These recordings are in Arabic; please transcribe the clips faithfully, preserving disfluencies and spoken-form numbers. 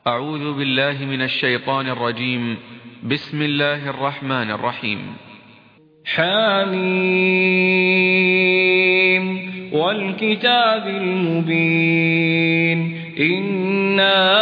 أعوذ بالله من الشيطان الرجيم. بسم الله الرحمن الرحيم. حميم والكتاب المبين إنا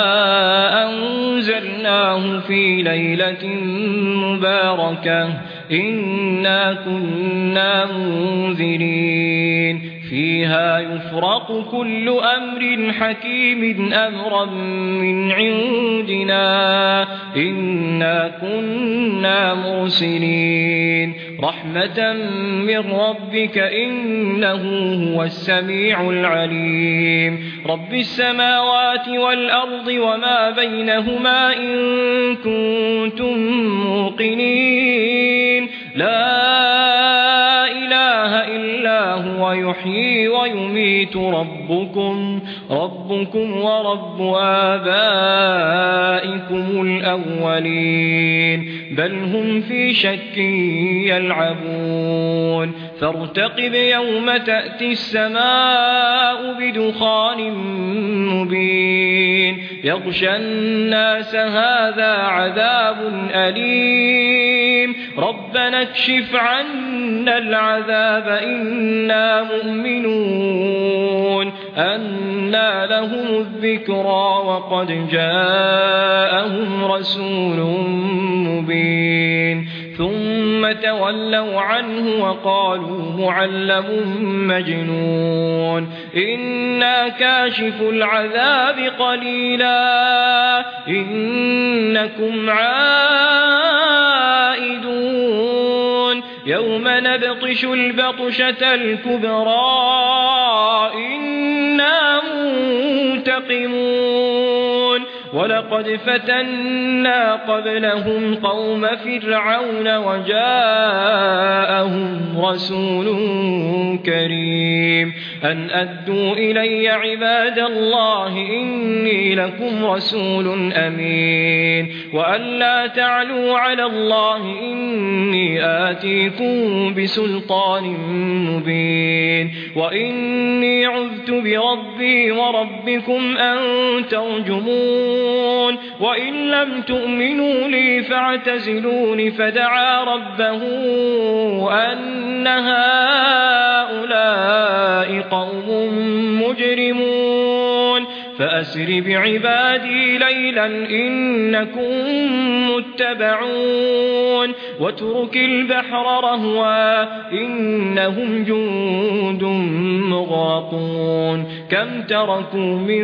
أنزلناه في ليلة مباركة إنا كنا منذرين فيها يفرق كل أمر حكيم أمرا من عندنا إنا كنا مرسلين رحمة من ربك إنه هو السميع العليم رب السماوات والأرض وما بينهما إن كنتم موقنين لا إله إلا هو يحيي ويميت ربكم ربكم ورب آبائكم الأولين بل هم في شك يلعبون فارتقب يوم تأتي السماء بدخان مبين يغشى الناس هذا عذاب أليم ربنا اكشف عنا العذاب إنا مؤمنون أنى لهم الذكرى وقد جاءهم رسول مبين ثم تولوا عنه وقالوا معلم مجنون إنا كاشف العذاب قليلا إنكم عائدون يوم نبطش البطشة الكبرى إنا منتقمون ولقد فتنا قبلهم قوم فرعون وجاءهم رسول كريم أن أدوا إلي عباد الله إني لكم رسول أمين وأن لا تعلوا على الله إني آتيكم بسلطان مبين وإني عذت بربي وربكم أن ترجمون وإن لم تؤمنوا لي فاعتزلون فدعا ربه أن هؤلاء قوم مجرمون فأسر بعبادي ليلا إنكم متبعون واترك البحر رهوا إنهم جند مغرقون كم تركوا من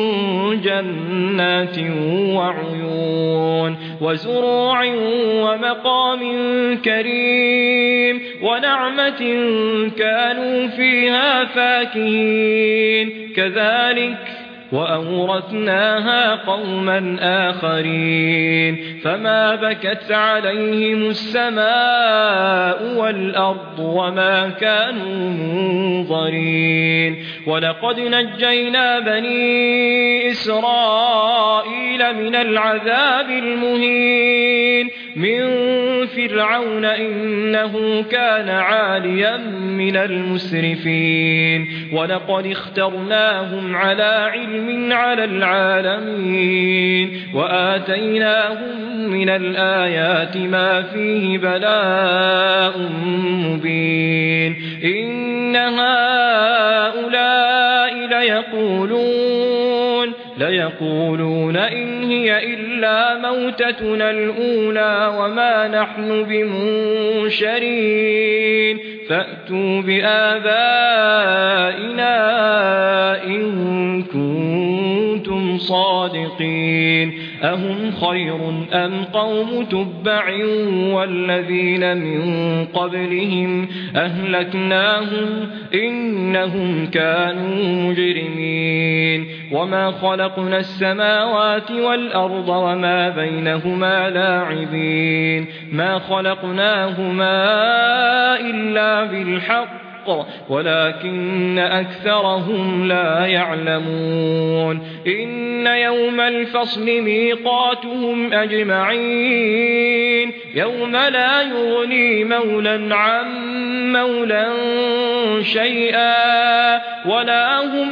جنات وعيون وزروع ومقام كريم ونعمة كانوا فيها فاكهين كذلك وأورثناها قوما آخرين فما بكت عليهم السماء والأرض وما كانوا منظرين ولقد نجينا بني إسرائيل من العذاب المهين من فرعون إنه كان عاليا من المسرفين ولقد اخترناهم على علم على العالمين وآتيناهم من الآيات ما فيه بلاء مبين إن هؤلاء ليقولون ليقولون إن هي إلا موتتنا الأولى وما نحن بمنشرين فأتوا بآبائنا إن كنتم صادقين أهم خير أم قوم تبع والذين من قبلهم أهلكناهم إنهم كانوا مجرمين وما خلقنا السماوات والأرض وما بينهما لاعبين ما خلقناهما إلا بالحق بالحق ولكن أكثرهم لا يعلمون إن يوم الفصل ميقاتهم أجمعين يوم لا يغني مولى عن مولى شيئا ولا هم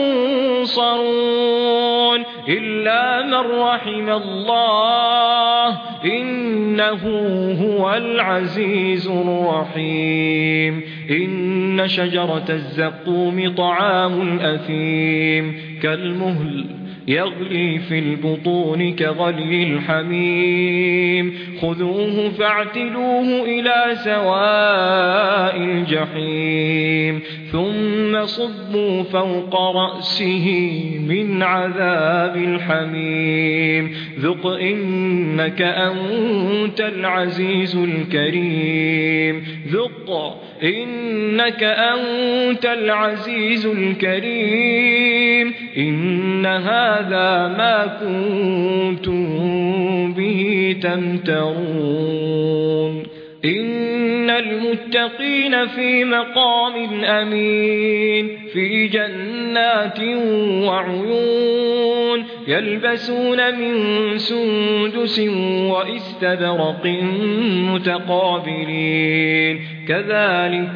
ينصرون إلا من رحم الله إنه هو العزيز الرحيم إن شجرة الزقوم طعام الأثيم كالمهل يغلي في البطون كغلي الحميم خذوه فاعتلوه إلى سواء الجحيم ثم صبوا فوق رأسه من عذاب الحميم ذق إنك أنت العزيز الكريم ذق إنك أنت العزيز الكريم إن هذا ما كنتم به تمترون إن المتقين في مقام أمين في جنات وعيون يلبسون من سندس وإستبرق متقابلين كذلك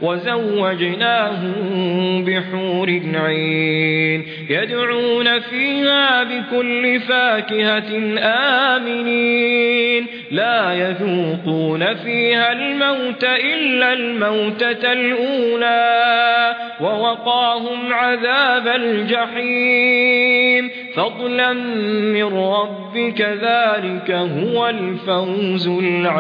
وزوجناهم بحور عين يدعون فيها بكل فاكهة آمنين لا يذوقون فيها الموت إلا الموتة الأولى ووقاهم عذاب الجحيم فضلا من ربك ذلك هو الفوز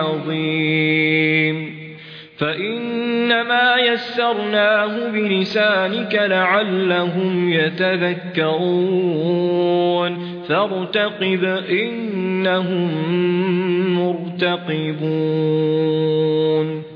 العظيم فإنما يسرناه بلسانك لعلهم يتذكرون فارتقب إنهم مرتقبون